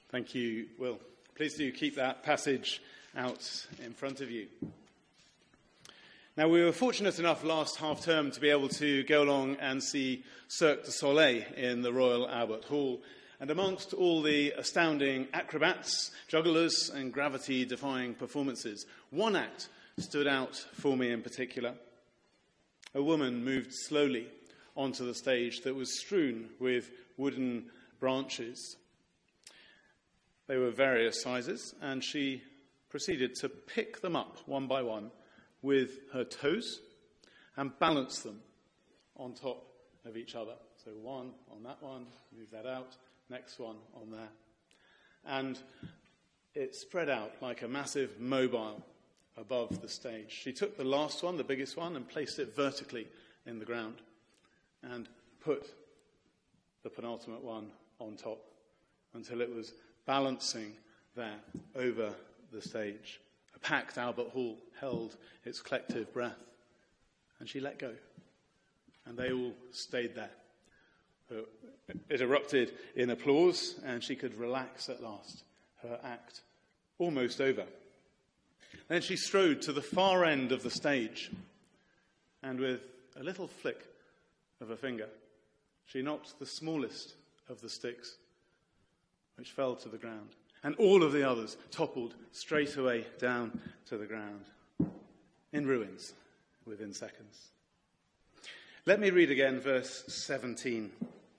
Thank you, Will. Please do keep that passage out in front of you. Now, we were fortunate enough last half-term to be able to go along and see Cirque du Soleil in the Royal Albert Hall. And amongst all the astounding acrobats, jugglers, and gravity-defying performances, one act stood out for me in particular. A woman moved slowly onto the stage that was strewn with wooden branches. They were various sizes, and she proceeded to pick them up one by one with her toes and balance them on top of each other. So one on that one, move that out, next one on there. And it spread out like a massive mobile above the stage. She took the last one, the biggest one, and placed it vertically in the ground and put the penultimate one on top until it was balancing there over the stage. A packed Albert Hall held its collective breath, and she let go, and they all stayed there. It erupted in applause, and she could relax at last, her act almost over. Then she strode to the far end of the stage, and with a little flick of her finger, she knocked the smallest of the sticks, which fell to the ground. And all of the others toppled straight away down to the ground, in ruins within seconds. Let me read again verse 17.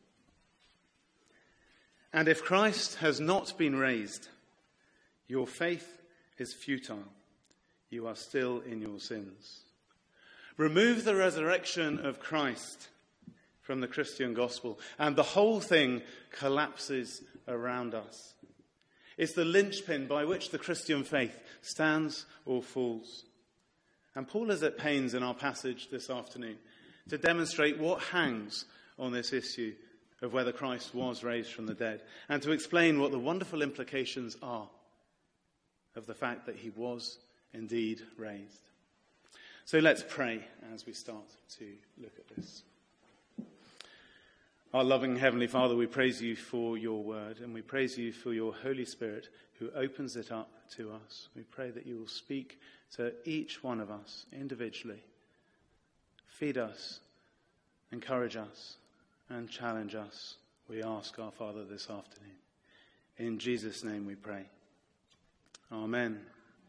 And if Christ has not been raised, your faith is futile. You are still in your sins. Remove the resurrection of Christ from the Christian gospel, and the whole thing collapses around us. It's the linchpin by which the Christian faith stands or falls. And Paul is at pains in our passage this afternoon to demonstrate what hangs on this issue of whether Christ was raised from the dead, and to explain what the wonderful implications are of the fact that he was indeed raised. So let's pray as we start to look at this. Our loving Heavenly Father, we praise you for your word, and we praise you for your Holy Spirit who opens it up to us. We pray that you will speak to each one of us individually. Feed us, encourage us, and challenge us, we ask our Father this afternoon. In Jesus' name we pray. Amen.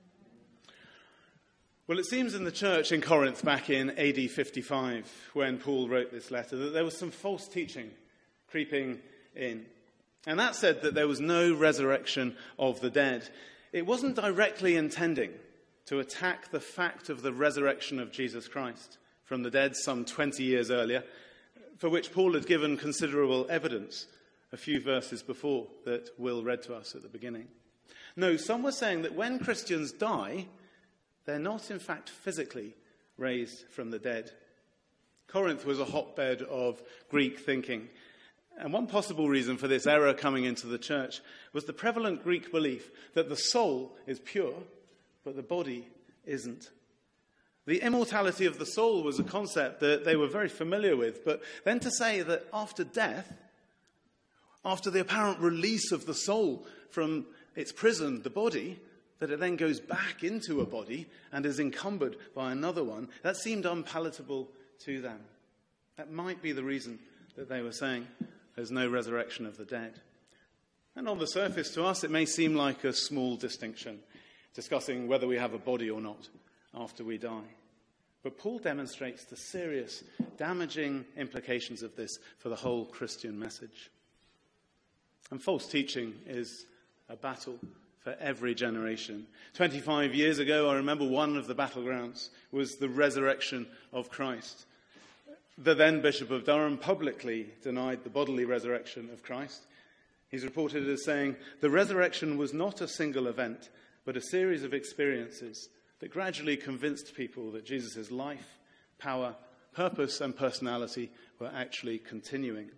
Well, it seems in the church in Corinth back in AD 55, when Paul wrote this letter, that there was some false teaching creeping in. And that said that there was no resurrection of the dead. It wasn't directly intending to attack the fact of the resurrection of Jesus Christ from the dead some 20 years earlier, for which Paul had given considerable evidence a few verses before that Will read to us at the beginning. No, some were saying that when Christians die, they're not in fact physically raised from the dead. Corinth was a hotbed of Greek thinking. And one possible reason for this error coming into the church was the prevalent Greek belief that the soul is pure, but the body isn't. The immortality of the soul was a concept that they were very familiar with, but then to say that after death, after the apparent release of the soul from its prison, the body, that it then goes back into a body and is encumbered by another one, that seemed unpalatable to them. That might be the reason that they were saying there's no resurrection of the dead. And on the surface, to us, it may seem like a small distinction, discussing whether we have a body or not after we die. But Paul demonstrates the serious, damaging implications of this for the whole Christian message. And false teaching is a battle for every generation. 25 years ago, I remember one of the battlegrounds was the resurrection of Christ. The then Bishop of Durham publicly denied the bodily resurrection of Christ. He's reported as saying, the resurrection was not a single event, but a series of experiences that gradually convinced people that Jesus' life, power, purpose, and personality were actually continuing.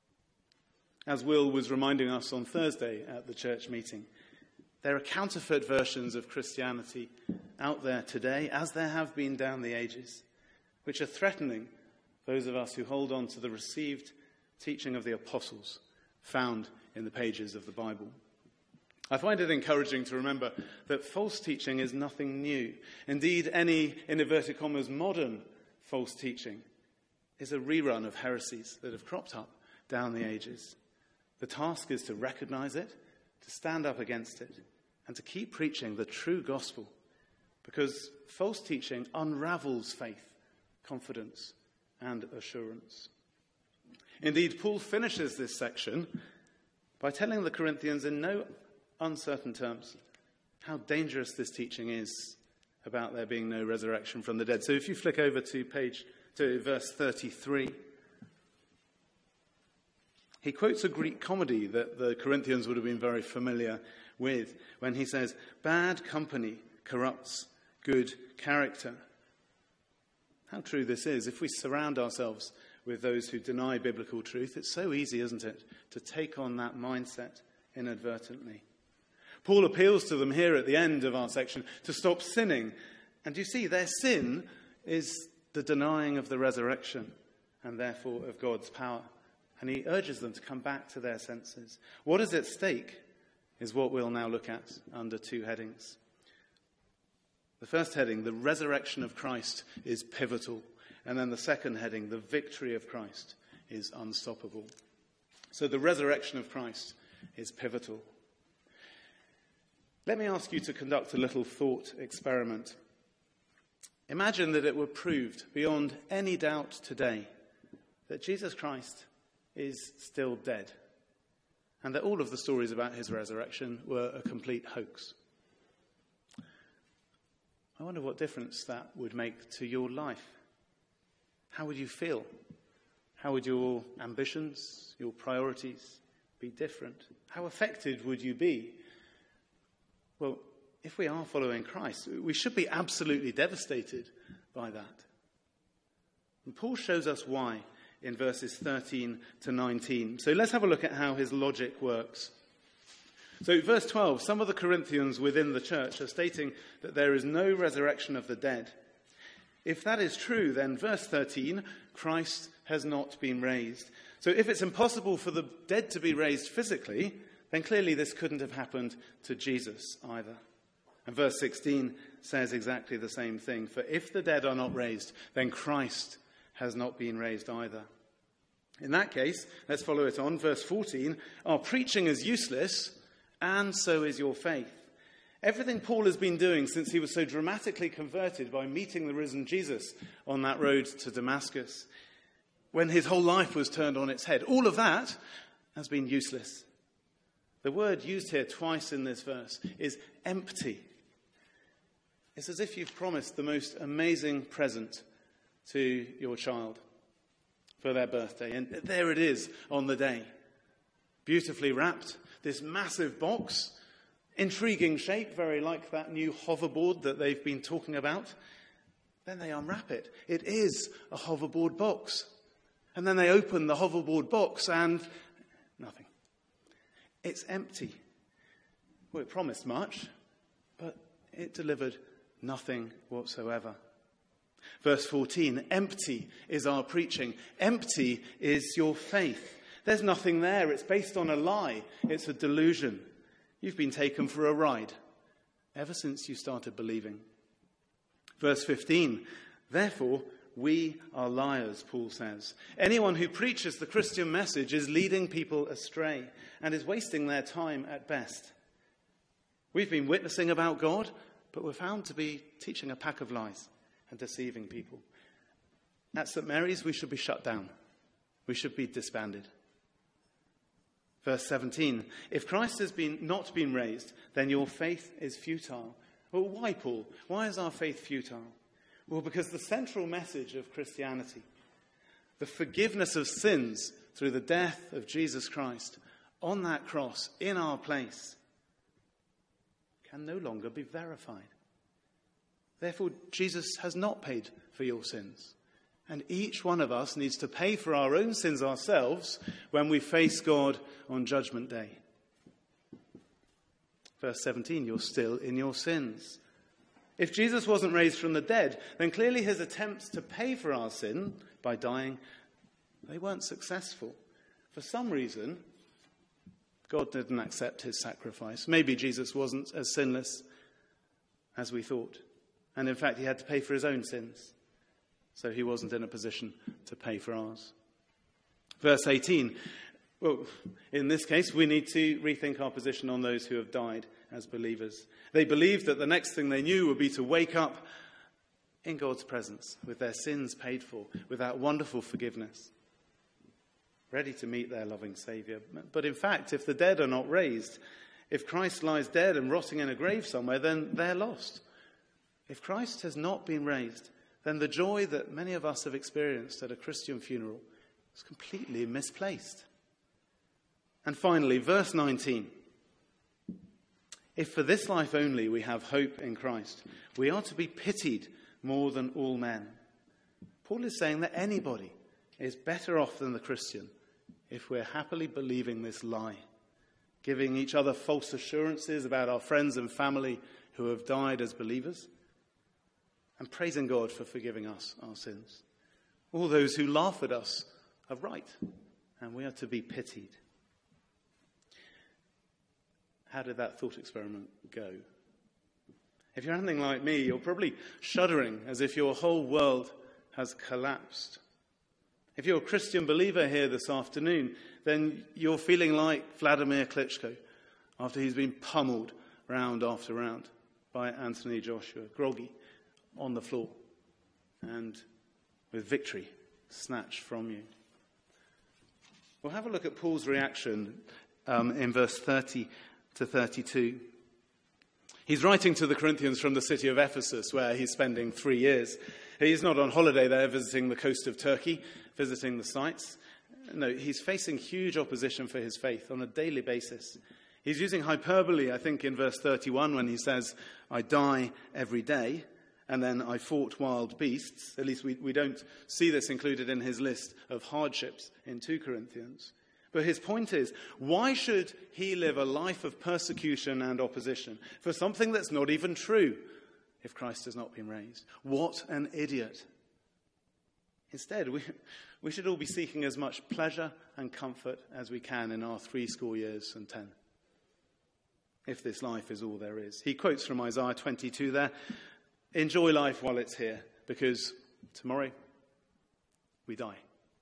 As Will was reminding us on Thursday at the church meeting, there are counterfeit versions of Christianity out there today, as there have been down the ages, which are threatening those of us who hold on to the received teaching of the apostles found in the pages of the Bible. I find it encouraging to remember that false teaching is nothing new. Indeed, any, in inverted commas, modern false teaching is a rerun of heresies that have cropped up down the ages. The task is to recognize it, to stand up against it, and to keep preaching the true gospel, because false teaching unravels faith, confidence, and assurance. Indeed, Paul finishes this section by telling the Corinthians in no uncertain terms how dangerous this teaching is about there being no resurrection from the dead. So if you flick over to verse 33, he quotes a Greek comedy that the Corinthians would have been very familiar with when he says, "Bad company corrupts good character." How true this is. If we surround ourselves with those who deny biblical truth, it's so easy, isn't it, to take on that mindset inadvertently. Paul appeals to them here at the end of our section to stop sinning. And you see, their sin is the denying of the resurrection and therefore of God's power. And he urges them to come back to their senses. What is at stake is what we'll now look at under two headings. The first heading, the resurrection of Christ, is pivotal. And then the second heading, the victory of Christ, is unstoppable. So the resurrection of Christ is pivotal. Let me ask you to conduct a little thought experiment. Imagine that it were proved beyond any doubt today that Jesus Christ is still dead, and that all of the stories about his resurrection were a complete hoax. I wonder what difference that would make to your life. How would you feel? How would your ambitions, your priorities be different? How affected would you be? Well, if we are following Christ, we should be absolutely devastated by that. And Paul shows us why in verses 13 to 19. So let's have a look at how his logic works. So verse 12, some of the Corinthians within the church are stating that there is no resurrection of the dead. If that is true, then verse 13, Christ has not been raised. So if it's impossible for the dead to be raised physically, then clearly this couldn't have happened to Jesus either. And verse 16 says exactly the same thing. For if the dead are not raised, then Christ has not been raised either. In that case, let's follow it on. Verse 14, our preaching is useless, and so is your faith. Everything Paul has been doing since he was so dramatically converted by meeting the risen Jesus on that road to Damascus, when his whole life was turned on its head, all of that has been useless. The word used here twice in this verse is empty. It's as if you've promised the most amazing present to your child for their birthday. And there it is on the day. Beautifully wrapped. This massive box. Intriguing shape, very like that new hoverboard that they've been talking about. Then they unwrap it. It is a hoverboard box. And then they open the hoverboard box and nothing. It's empty. Well, it promised much, but it delivered nothing whatsoever. Verse 14, empty is our preaching. Empty is your faith. There's nothing there. It's based on a lie. It's a delusion. You've been taken for a ride ever since you started believing. Verse 15, therefore, we are liars, Paul says. Anyone who preaches the Christian message is leading people astray and is wasting their time at best. We've been witnessing about God, but we're found to be teaching a pack of lies and deceiving people. At St. Mary's, we should be shut down. We should be disbanded. Verse 17, if Christ has not been raised, then your faith is futile. Well, why, Paul? Why is our faith futile? Well, because the central message of Christianity, the forgiveness of sins through the death of Jesus Christ on that cross in our place, can no longer be verified. Therefore, Jesus has not paid for your sins. And each one of us needs to pay for our own sins ourselves when we face God on Judgment Day. Verse 17, you're still in your sins. If Jesus wasn't raised from the dead, then clearly his attempts to pay for our sin by dying, they weren't successful. For some reason, God didn't accept his sacrifice. Maybe Jesus wasn't as sinless as we thought. And in fact, he had to pay for his own sins. So he wasn't in a position to pay for ours. Verse 18. Well, in this case, we need to rethink our position on those who have died as believers. They believed that the next thing they knew would be to wake up in God's presence with their sins paid for, with that wonderful forgiveness, ready to meet their loving Saviour. But in fact, if the dead are not raised, if Christ lies dead and rotting in a grave somewhere, then they're lost. If Christ has not been raised, then the joy that many of us have experienced at a Christian funeral is completely misplaced. And finally, verse 19. If for this life only we have hope in Christ, we are to be pitied more than all men. Paul is saying that anybody is better off than the Christian if we're happily believing this lie, giving each other false assurances about our friends and family who have died as believers, and praising God for forgiving us our sins. All those who laugh at us are right, and we are to be pitied. How did that thought experiment go? If you're anything like me, you're probably shuddering as if your whole world has collapsed. If you're a Christian believer here this afternoon, then you're feeling like Vladimir Klitschko after he's been pummeled round after round by Anthony Joshua, groggy on the floor and with victory snatched from you. We'll have a look at Paul's reaction in verse 30 to 32. He's writing to the Corinthians from the city of Ephesus, where he's spending 3 years. He's not on holiday there visiting the coast of Turkey, visiting the sites. No, he's facing huge opposition for his faith on a daily basis. He's using hyperbole, I think, in verse 31 when he says, I die every day, and then I fought wild beasts. At least we don't see this included in his list of hardships in 2 Corinthians. But his point is, why should he live a life of persecution and opposition for something that's not even true if Christ has not been raised? What an idiot. Instead, we should all be seeking as much pleasure and comfort as we can in our 70 years and 10, if this life is all there is. He quotes from Isaiah 22 there, enjoy life while it's here, because tomorrow we die.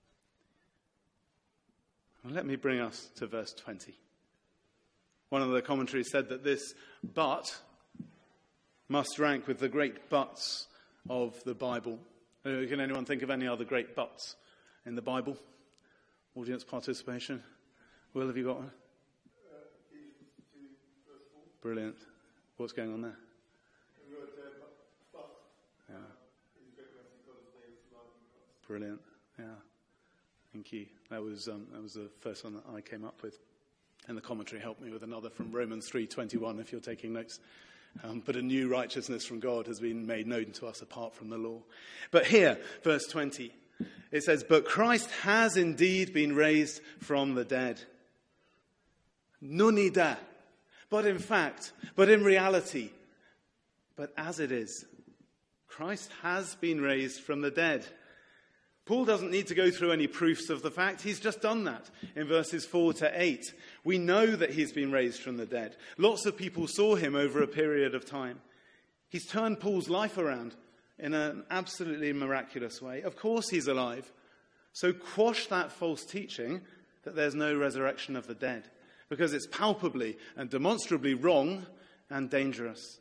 Well, let me bring us to verse 20. One of the commentaries said that this but must rank with the great buts of the Bible. Can anyone think of any other great buts in the Bible? Audience participation. Will, have you got one? Brilliant. What's going on there? Yeah. Brilliant. Yeah. Thank you. That was the first one that I came up with. And the commentary helped me with another from Romans 3:21, if you're taking notes. But a new righteousness from God has been made known to us apart from the law. But here, verse 20, it says, but Christ has indeed been raised from the dead. Nunida. But in fact, but in reality, but as it is, Christ has been raised from the dead. Paul doesn't need to go through any proofs of the fact. He's just done that in verses 4 to 8. We know that he's been raised from the dead. Lots of people saw him over a period of time. He's turned Paul's life around in an absolutely miraculous way. Of course he's alive. So quash that false teaching that there's no resurrection of the dead, because it's palpably and demonstrably wrong and dangerous.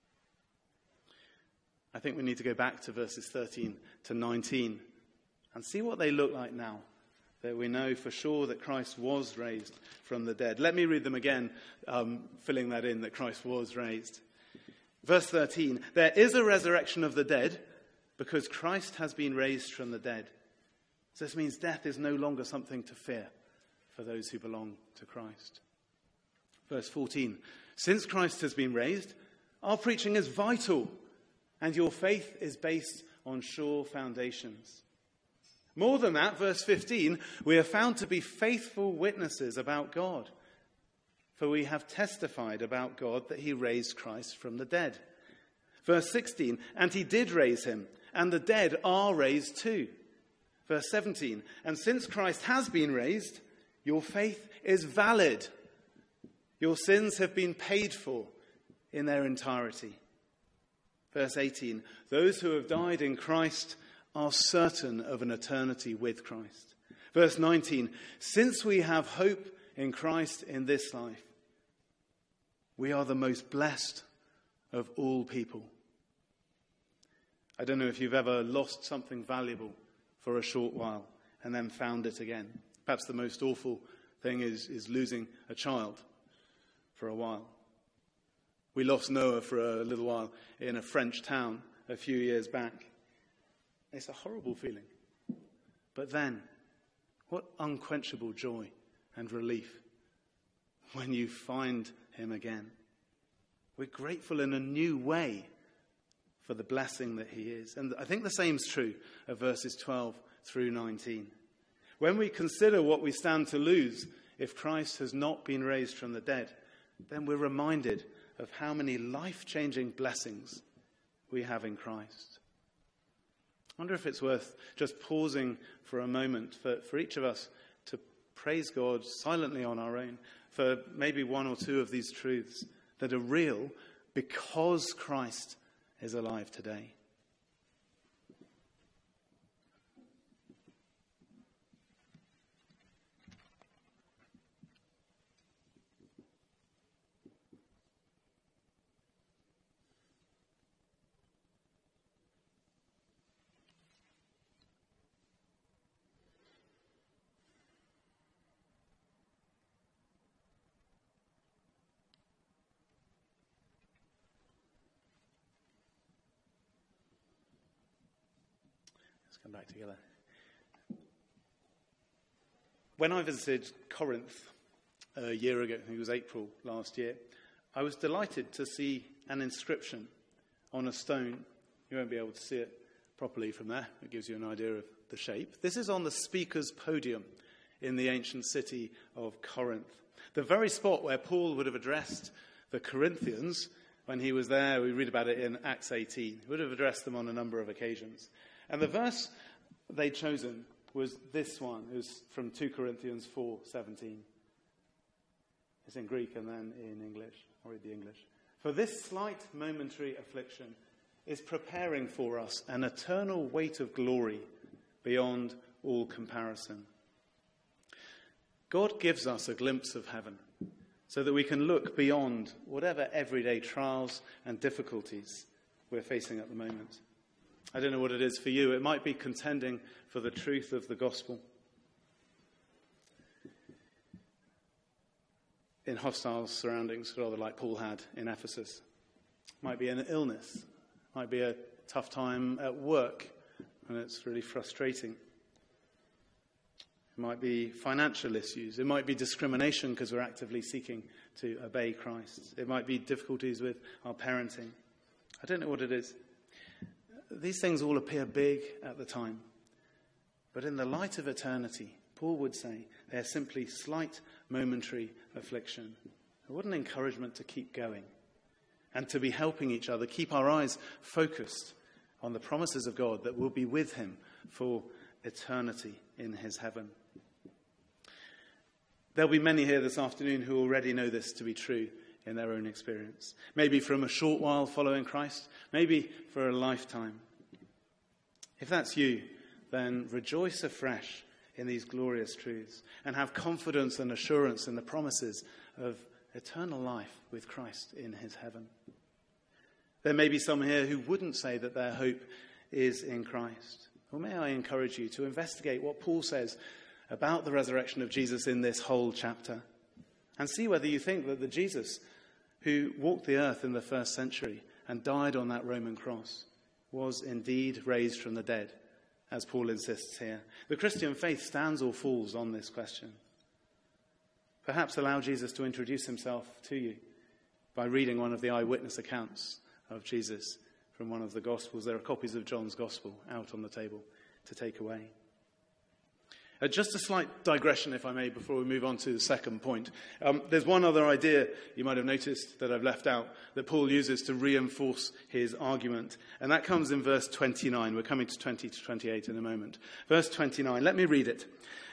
I think we need to go back to verses 13 to 19 and see what they look like now, that we know for sure that Christ was raised from the dead. Let me read them again, filling that in, that Christ was raised. Verse 13, there is a resurrection of the dead because Christ has been raised from the dead. So this means death is no longer something to fear for those who belong to Christ. Verse 14, since Christ has been raised, our preaching is vital, and your faith is based on sure foundations. More than that, verse 15, we are found to be faithful witnesses about God. For we have testified about God that he raised Christ from the dead. Verse 16, and he did raise him, and the dead are raised too. Verse 17, and since Christ has been raised, your faith is valid. Your sins have been paid for in their entirety. Verse 18, those who have died in Christ are certain of an eternity with Christ. Verse 19, since we have hope in Christ in this life, we are the most blessed of all people. I don't know if you've ever lost something valuable for a short while and then found it again. Perhaps the most awful thing is losing a child for a while. We lost Noah for a little while in a French town a few years back. It's a horrible feeling. But then, what unquenchable joy and relief when you find him again. We're grateful in a new way for the blessing that he is. And I think the same is true of verses 12 through 19. When we consider what we stand to lose if Christ has not been raised from the dead, then we're reminded of how many life-changing blessings we have in Christ. I wonder if it's worth just pausing for a moment for each of us to praise God silently on our own for maybe one or two of these truths that are real because Christ is alive today. Come back together. When I visited Corinth a year ago, I think it was April last year, I was delighted to see an inscription on a stone. You won't be able to see it properly from there. It gives you an idea of the shape. This is on the speaker's podium in the ancient city of Corinth. The very spot where Paul would have addressed the Corinthians when he was there. We read about it in Acts 18. He would have addressed them on a number of occasions. And the verse they'd chosen was this one. It was from 2 Corinthians 4:17. It's in Greek and then in English. I'll read the English. For this slight momentary affliction is preparing for us an eternal weight of glory beyond all comparison. God gives us a glimpse of heaven so that we can look beyond whatever everyday trials and difficulties we're facing at the moment. I don't know what it is for you. It might be contending for the truth of the gospel in hostile surroundings, rather like Paul had in Ephesus. It might be an illness. It might be a tough time at work, and it's really frustrating. It might be financial issues. It might be discrimination because we're actively seeking to obey Christ. It might be difficulties with our parenting. I don't know what it is. These things all appear big at the time. But in the light of eternity, Paul would say they are simply slight momentary affliction. What an encouragement to keep going and to be helping each other, keep our eyes focused on the promises of God that we'll be with him for eternity in his heaven. There'll be many here this afternoon who already know this to be true in their own experience. Maybe from a short while following Christ, maybe for a lifetime. If that's you, then rejoice afresh in these glorious truths and have confidence and assurance in the promises of eternal life with Christ in his heaven. There may be some here who wouldn't say that their hope is in Christ. Well, may I encourage you to investigate what Paul says about the resurrection of Jesus in this whole chapter and see whether you think that the Jesus who walked the earth in the first century and died on that Roman cross was indeed raised from the dead, as Paul insists here. The Christian faith stands or falls on this question. Perhaps allow Jesus to introduce himself to you by reading one of the eyewitness accounts of Jesus from one of the Gospels. There are copies of John's Gospel out on the table to take away. Just a slight digression, if I may, before we move on to the second point. There's one other idea you might have noticed that I've left out that Paul uses to reinforce his argument, and that comes in verse 29. We're coming to 20 to 28 in a moment. Verse 29, let me read it.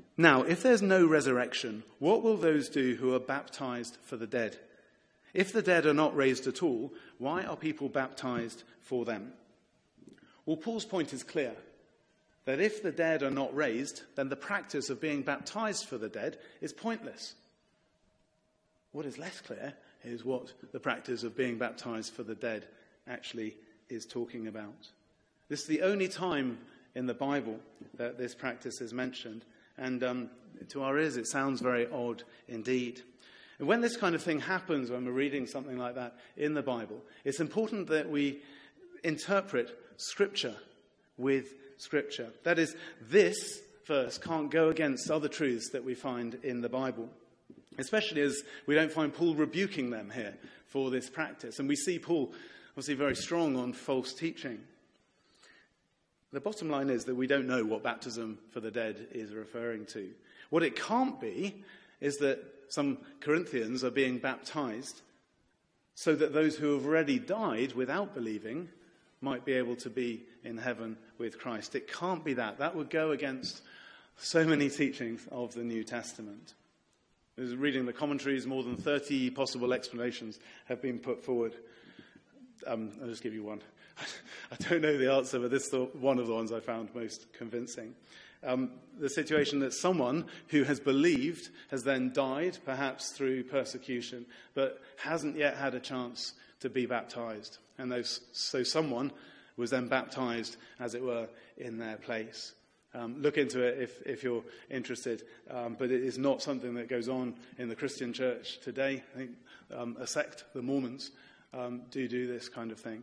Now, if there's no resurrection, what will those do who are baptized for the dead? If the dead are not raised at all, why are people baptized for them? Well, Paul's point is clear, that if the dead are not raised, then the practice of being baptized for the dead is pointless. What is less clear is what the practice of being baptized for the dead actually is talking about. This is the only time in the Bible that this practice is mentioned, and to our ears it sounds very odd indeed. And when this kind of thing happens, when we're reading something like that in the Bible, it's important that we interpret Scripture with Scripture. That is, this verse can't go against other truths that we find in the Bible, especially as we don't find Paul rebuking them here for this practice. And we see Paul obviously very strong on false teaching. The bottom line is that we don't know what baptism for the dead is referring to. What it can't be is that some Corinthians are being baptized so that those who have already died without believing might be able to be in heaven with Christ. It can't be that. That would go against so many teachings of the New Testament. I was reading the commentaries, more than 30 possible explanations have been put forward. I'll just give you one. I don't know the answer, but this is one of the ones I found most convincing. The situation that someone who has believed has then died, perhaps through persecution, but hasn't yet had a chance to be baptized. And so someone was then baptized, as it were, in their place. Look into it if you're interested, but it is not something that goes on in the Christian church today. I think a sect, the Mormons, do this kind of thing.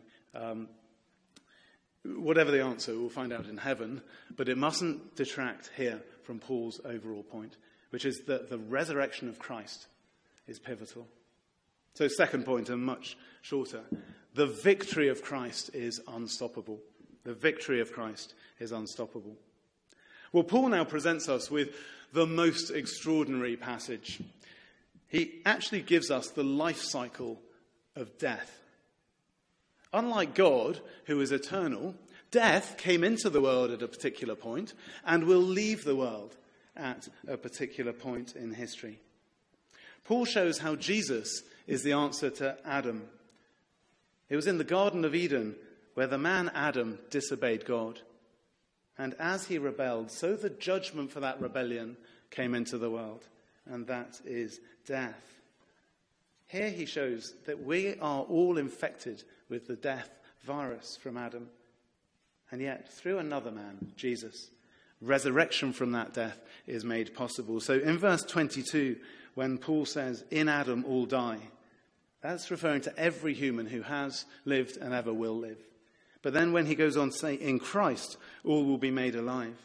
Whatever the answer, we'll find out in heaven, but it mustn't detract here from Paul's overall point, which is that the resurrection of Christ is pivotal. So second point, and much shorter, the victory of Christ is unstoppable. The victory of Christ is unstoppable. Well, Paul now presents us with the most extraordinary passage. He actually gives us the life cycle of death. Unlike God, who is eternal, death came into the world at a particular point and will leave the world at a particular point in history. Paul shows how Jesus is the answer to Adam. It was in the Garden of Eden where the man Adam disobeyed God. And as he rebelled, so the judgment for that rebellion came into the world, and that is death. Here he shows that we are all infected with the death virus from Adam. And yet, through another man, Jesus, resurrection from that death is made possible. So in verse 22, when Paul says, "In Adam all die," that's referring to every human who has lived and ever will live. But then when he goes on to say, "In Christ all will be made alive,"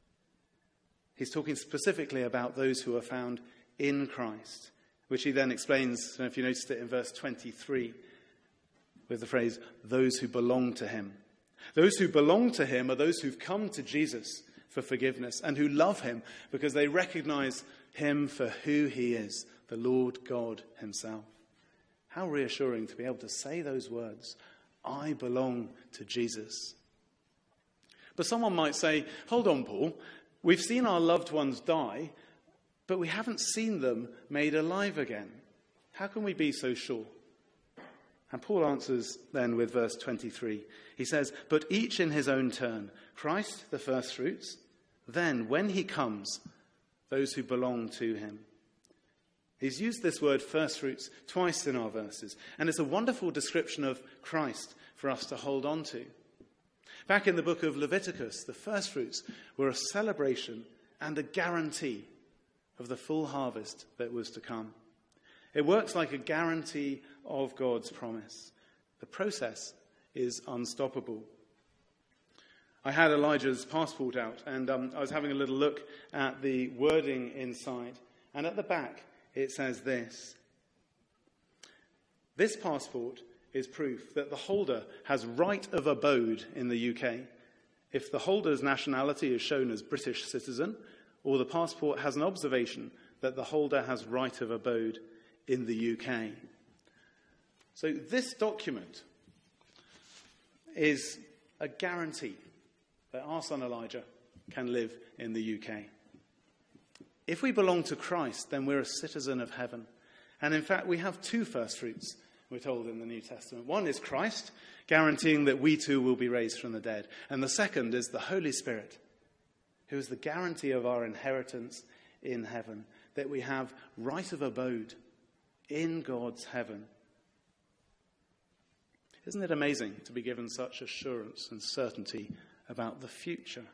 he's talking specifically about those who are found in Christ, which he then explains, I don't know if you noticed it in verse 23, with the phrase, "those who belong to him." Those who belong to him are those who've come to Jesus for forgiveness and who love him because they recognize him for who he is, the Lord God himself. How reassuring to be able to say those words, "I belong to Jesus." But someone might say, "Hold on, Paul, we've seen our loved ones die, but we haven't seen them made alive again. How can we be so sure?" And Paul answers then with verse 23. He says, "But each in his own turn, Christ the firstfruits, then when he comes, those who belong to him." He's used this word firstfruits twice in our verses, and it's a wonderful description of Christ for us to hold on to. Back in the book of Leviticus, the firstfruits were a celebration and a guarantee of the full harvest that was to come. It works like a guarantee of God's promise. The process is unstoppable. I had Elijah's passport out, and I was having a little look at the wording inside. And at the back, it says this: "This passport is proof that the holder has right of abode in the UK. If the holder's nationality is shown as British citizen, or the passport has an observation that the holder has right of abode in the UK." So this document is a guarantee that our son Elijah can live in the UK. If we belong to Christ, then we're a citizen of heaven. And in fact, we have two first fruits, we're told in the New Testament. One is Christ, guaranteeing that we too will be raised from the dead. And the second is the Holy Spirit, who is the guarantee of our inheritance in heaven, that we have right of abode in God's heaven. Isn't it amazing to be given such assurance and certainty about the future?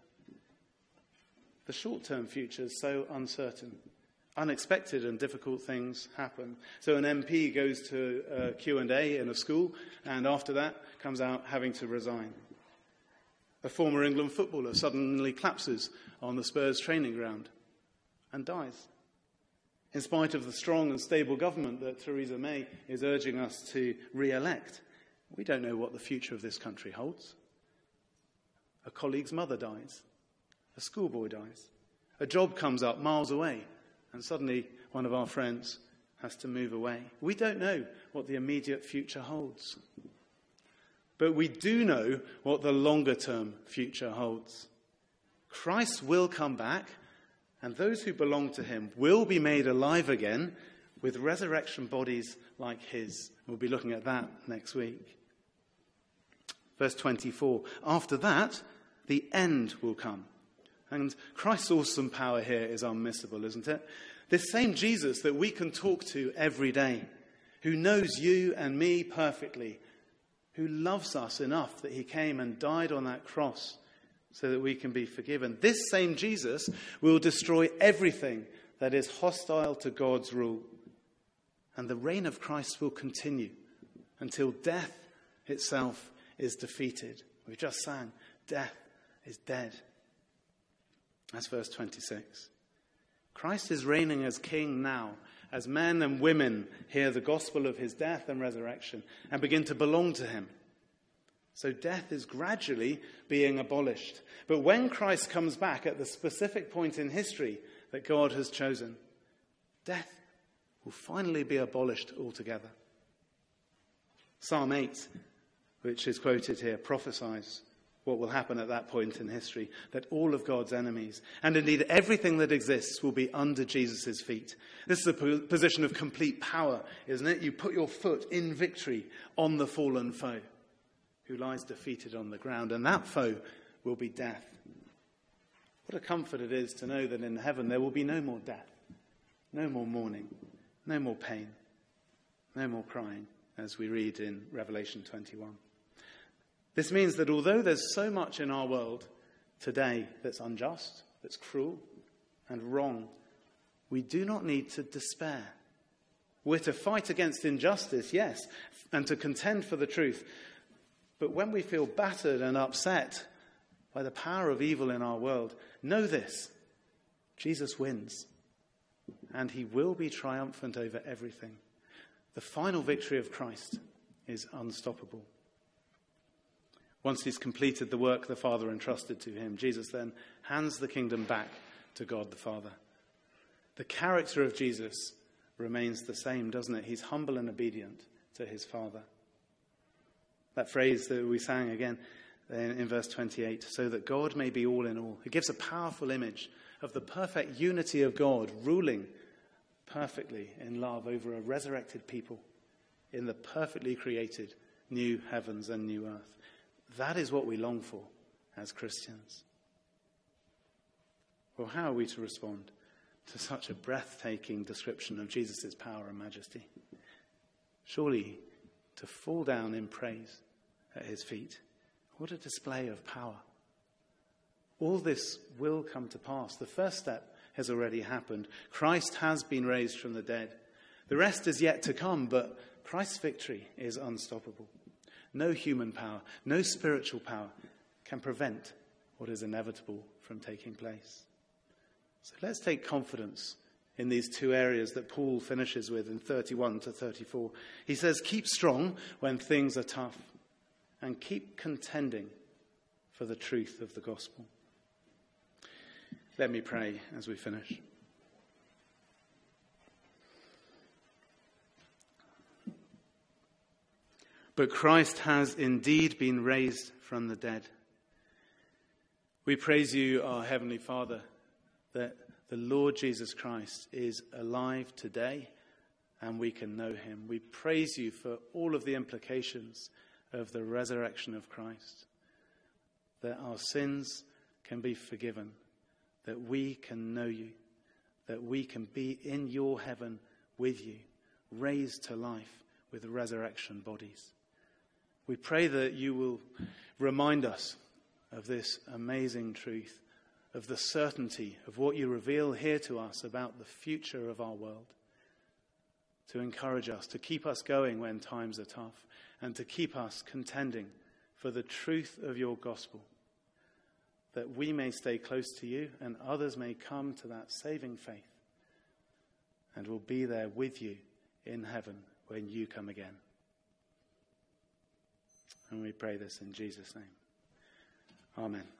The short-term future is so uncertain. Unexpected and difficult things happen. So an MP goes to a Q&A in a school, and after that comes out having to resign. A former England footballer suddenly collapses on the Spurs training ground and dies. In spite of the strong and stable government that Theresa May is urging us to re-elect, we don't know what the future of this country holds. A colleague's mother dies. A schoolboy dies. A job comes up miles away, and suddenly one of our friends has to move away. We don't know what the immediate future holds. But we do know what the longer-term future holds. Christ will come back, and those who belong to him will be made alive again with resurrection bodies like his. We'll be looking at that next week. Verse 24, after that, the end will come. And Christ's awesome power here is unmissable, isn't it? This same Jesus that we can talk to every day, who knows you and me perfectly, who loves us enough that he came and died on that cross so that we can be forgiven. This same Jesus will destroy everything that is hostile to God's rule. And the reign of Christ will continue until death itself is defeated. We just sang, death is dead. That's verse 26. Christ is reigning as king now, as men and women hear the gospel of his death and resurrection and begin to belong to him. So death is gradually being abolished. But when Christ comes back at the specific point in history that God has chosen, death will finally be abolished altogether. Psalm 8, which is quoted here, prophesies what will happen at that point in history, that all of God's enemies, and indeed everything that exists, will be under Jesus' feet. This is a position of complete power, isn't it? You put your foot in victory on the fallen foe who lies defeated on the ground, and that foe will be death. What a comfort it is to know that in heaven there will be no more death, no more mourning, no more pain, no more crying, as we read in Revelation 21. This means that although there's so much in our world today that's unjust, that's cruel and wrong, we do not need to despair. We're to fight against injustice, yes, and to contend for the truth. But when we feel battered and upset by the power of evil in our world, know this: Jesus wins, and he will be triumphant over everything. The final victory of Christ is unstoppable. Once he's completed the work the Father entrusted to him, Jesus then hands the kingdom back to God the Father. The character of Jesus remains the same, doesn't it? He's humble and obedient to his Father. That phrase that we sang again in verse 28, so that God may be all in all. It gives a powerful image of the perfect unity of God ruling perfectly in love over a resurrected people in the perfectly created new heavens and new earth. That is what we long for as Christians. Well, how are we to respond to such a breathtaking description of Jesus' power and majesty? Surely to fall down in praise at his feet. What a display of power. All this will come to pass. The first step has already happened. Christ has been raised from the dead. The rest is yet to come, but Christ's victory is unstoppable. No human power, no spiritual power can prevent what is inevitable from taking place. So let's take confidence in these two areas that Paul finishes with in 31 to 34. He says, keep strong when things are tough and keep contending for the truth of the gospel. Let me pray as we finish. But Christ has indeed been raised from the dead. We praise you, our Heavenly Father, that the Lord Jesus Christ is alive today and we can know him. We praise you for all of the implications of the resurrection of Christ, that our sins can be forgiven, that we can know you, that we can be in your heaven with you, raised to life with resurrection bodies. We pray that you will remind us of this amazing truth, of the certainty of what you reveal here to us about the future of our world, to encourage us, to keep us going when times are tough, and to keep us contending for the truth of your gospel, that we may stay close to you and others may come to that saving faith and will be there with you in heaven when you come again. And we pray this in Jesus' name. Amen.